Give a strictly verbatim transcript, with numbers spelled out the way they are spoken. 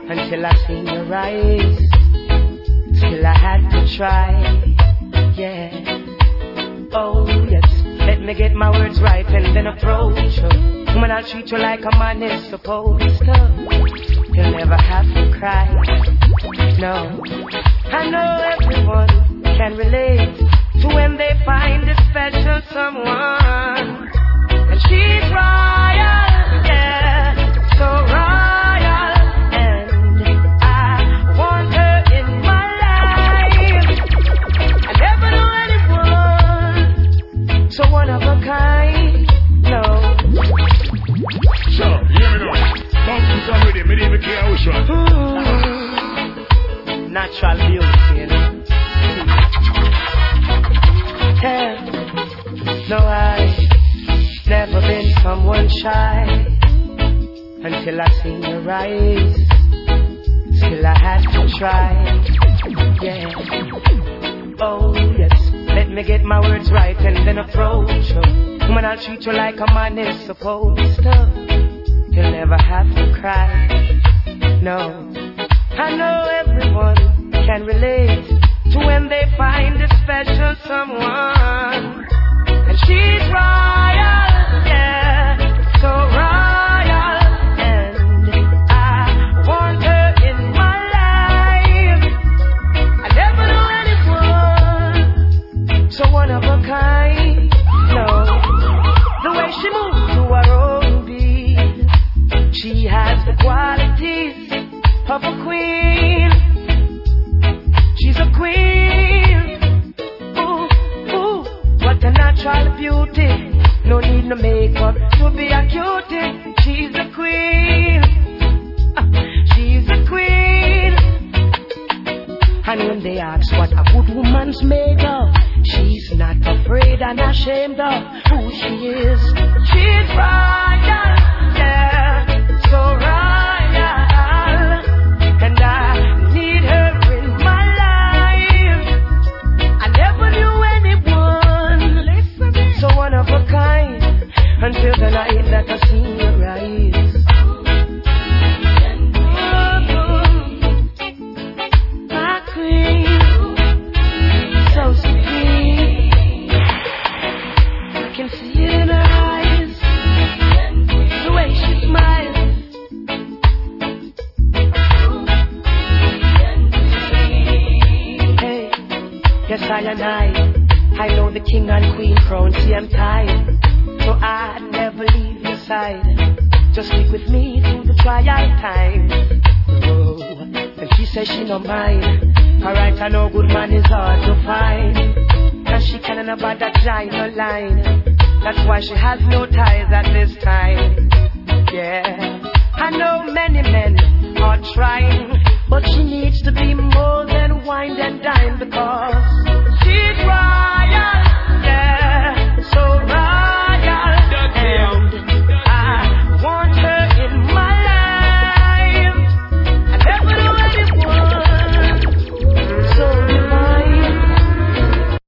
until I seen your eyes. Still I had to try, yeah. Oh yes, let me get my words right and then approach you. Woman, I'll treat you like a man is supposed to. You'll never have to cry, no. I know everyone can relate to when they find a special someone. And she's royal, yeah, so royal. And I want her in my life. I never knew anyone so one of a kind, no. So, hear me now. Mountains are ready, me didn't even care which one. Mm. Natural beauty, you know. Yeah. No, I've never been someone shy until I seen your eyes. Still I had to try, yeah. Oh yes, let me get my words right and then approach you. Woman, I'll treat you like a man is supposed to. You'll never have to cry, no. I know everyone can relate to when they find a special someone. And she's royal, yeah, so royal. And I want her in my life. I never knew anyone so one of a kind, no. The way she moves to her own beat, she has the qualities of a queen. She's a queen. Ooh, ooh, what a natural beauty. No need no makeup to be a cutie. She's a queen. Uh, she's a queen. And when they ask what a good woman's made of, she's not afraid and ashamed of who she is. She's royal, yeah, so royal. And I need her in my life. I never knew anyone so one of a kind until the night that I seen your eyes. My queen, so sweet. I can see it in her eyes, the way she smiles. Yes, I and I, I know the king and queen crown, see I'm tied. So I'd never leave your side. Just stick with me through the trial time. Oh, and she says she no mind. Alright, I know good man is hard to find. And she can't about that giant line. That's why she has no ties at this time. Yeah, I know many men are trying, but she needs to be more than wine and dine because she's royal.